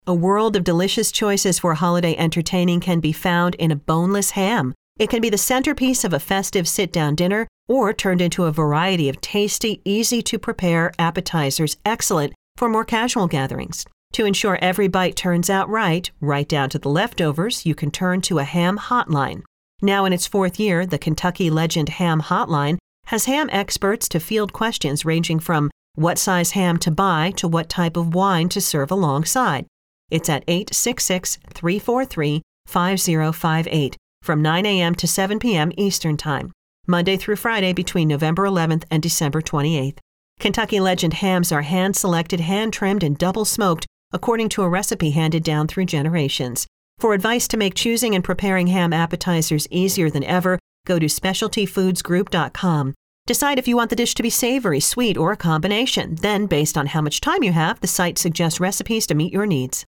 A world of delicious choices for holiday entertaining can be found in a boneless ham. It can be the centerpiece of a festive sit-down dinner or turned into a variety of tasty, easy-to-prepare appetizers excellent for more casual gatherings. To ensure every bite turns out right down to the leftovers, you can turn to a ham hotline. Now in its 4th year, the Kentucky Legend Ham Hotline has ham experts to field questions ranging from what size ham to buy to what type of wine to serve alongside. It's at 866-343-5058 from 9 a.m. to 7 p.m. Eastern Time, Monday through Friday between November 11th and December 28th. Kentucky Legend hams are hand-selected, hand-trimmed, and double-smoked according to a recipe handed down through generations. For advice to make choosing and preparing ham appetizers easier than ever, go to specialtyfoodsgroup.com. Decide if you want the dish to be savory, sweet, or a combination. Then, based on how much time you have, the site suggests recipes to meet your needs.